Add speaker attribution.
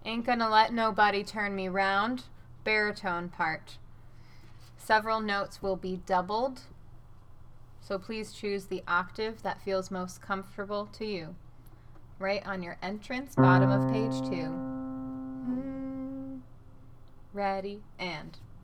Speaker 1: Ain't Gonna Let Nobody Turn Me Round, baritone part. Several notes will be doubled, so please choose the octave that feels most comfortable to you. Right on your entrance, bottom of page 2. Ready, and...